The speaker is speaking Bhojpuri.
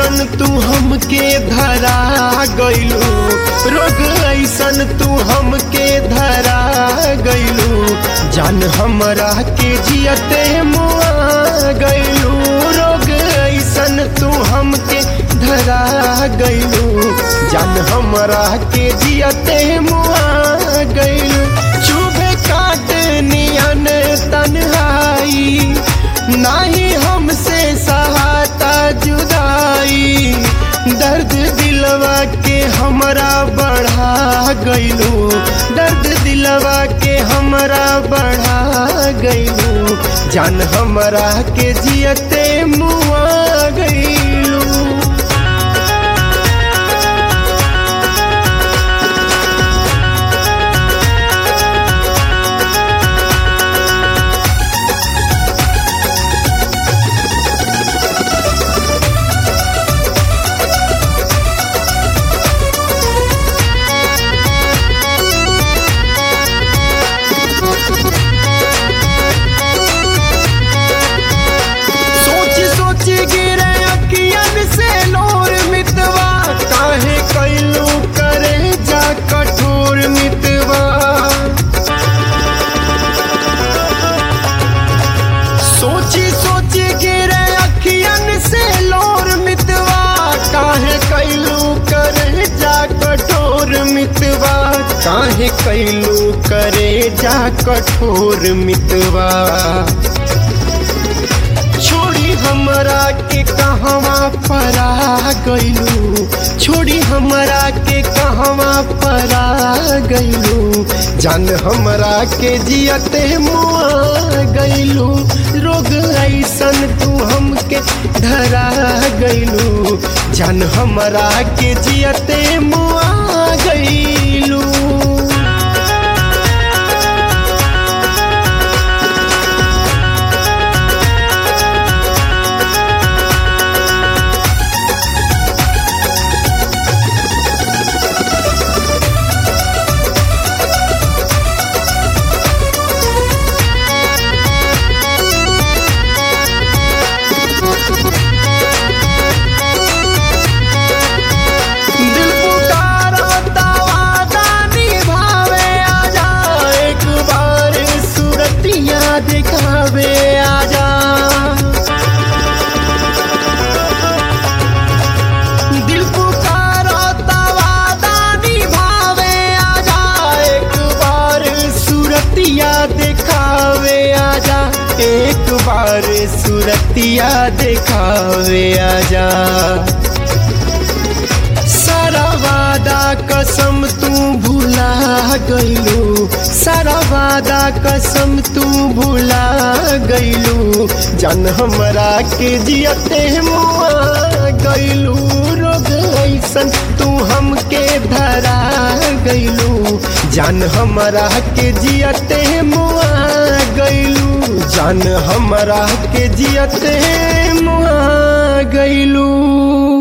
ऐसन तू हमके धरा गइलू, रोग ऐसन तू हमके धरा गइलू, जान हमरा के जियते मुआ गइलू। रोग ऐसन तू हमके धरा गइलू, जान हमरा के जियते मुआ गइलू। चुभे काट नियन तन्हाई, नाही हमसे सहाता जुदाई, दर्द दिलवा के हमरा बढ़ा गइलू, दर्द दिलवा के हमरा बढ़ा गइलू, जान हमरा के जियते मुआ गइलू। गिरे अखियन से लोर मितवा, काहे कैलू करे जा कठोर मितवा। सोची सोची गिरे अखियन से लोर मितवा, काहे कैलू करे जा कठोर मितवा, काहे कैलू करे जा कठोर मितवा। छोड़ी हमरा के कहवा परा गइलू, छोड़ी हमरा के कहवा परा गइलू, जान हमरा के जियते मुआ गइलू। रोग ऐसन तू हमके धरा गइलू, जान हमरा के जियते मुआ गइलू। दिखावे आजा, दिल पुकारा वादा निभावे आजा, एक बार सूरतिया दिखावे आजा, एक बार सूरतिया दिखावे आजा। सारा वादा कसम तू भुला गइलू, सारा वादा कसम तू भुला गइलू, जान हमरा के जियते मुआ गइलू। रोग ऐसन तू हमके धरा गइलू, जान हमरा के जियते मुआ गइलू, जान हमरा के जियते मुआ गइलू।